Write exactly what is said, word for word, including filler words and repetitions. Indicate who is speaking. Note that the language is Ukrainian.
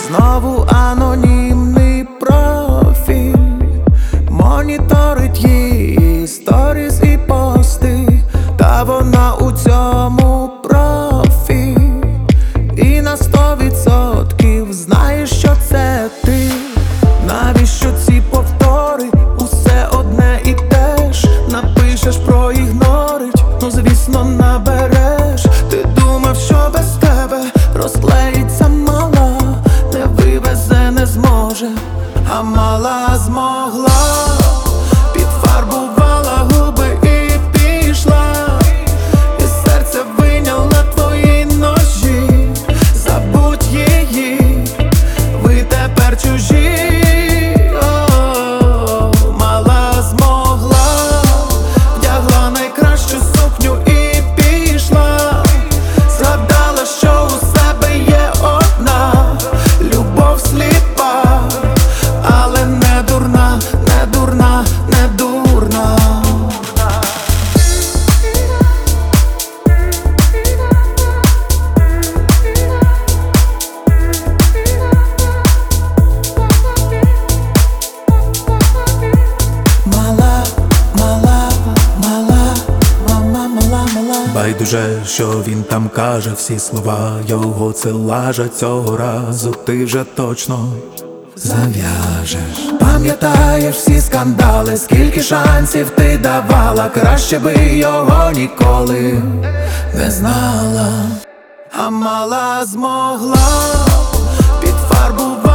Speaker 1: Знову анонімний профіль моніторить її сторіс і пости, та вона у цьому профі, і на сто відсотків знає, що це ти. Навіщо ці повтори? Усе одне і те ж. Напишеш, проігнорить, ну звісно набереш. Ти думав, що без тебе розклеїться мала, не вивезе, не зможе, а мала змогла. Підфарбувала губи і пішла, і серце вийняла твої ножі. Забудь її, ви тепер чужі. О, мала змогла, вдягла найкращу сукню і пішла. Згадала, що у себе є одна любов сліпа, але не дурна, не дурна, не дурна. Мала, мала, мала, мама, мала, мала.
Speaker 2: Байдуже, що він там каже, всі слова його це лажа. Цього разу ти вже точно зав'яжеш.
Speaker 1: Пам'ятаєш всі скандали, скільки шансів ти давала, краще би його ніколи не знала. А мала змогла підфарбувати